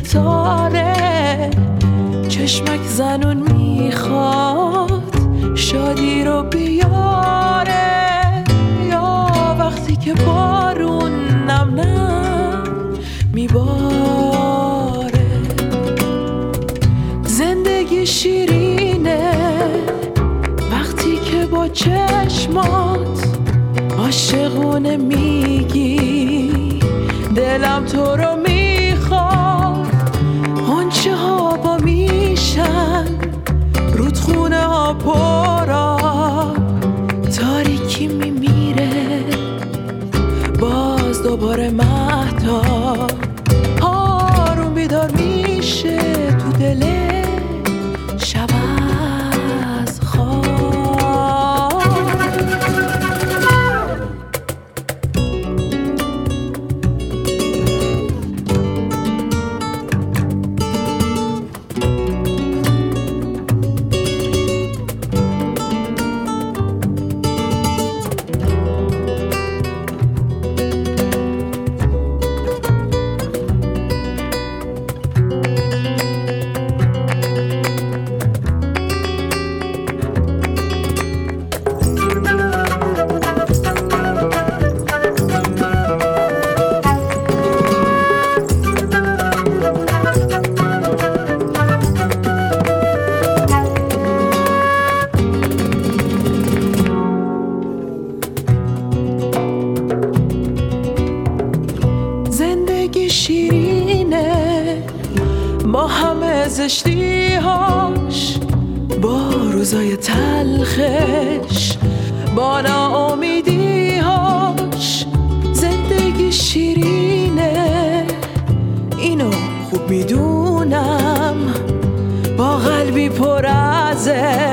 ستاره، چشمک زنون میخواد شادی رو بیاره، یا وقتی که بارون نم نم میباره. زندگی شیرینه وقتی که با چشمات عاشقونه میگی دلم تو رو میخواد. غنچه ها با میشن رودخونه ها پرآب، تاریکی میمیره باز دوباره مهتاب. آروم بیدار میشه تو دل شب از خواب. شیرینه با همه زشتیهاش، با روزای تلخش، با ناامیدیهاش. زندگی شیرینه اینو خوب میدونم، با قلبی پر از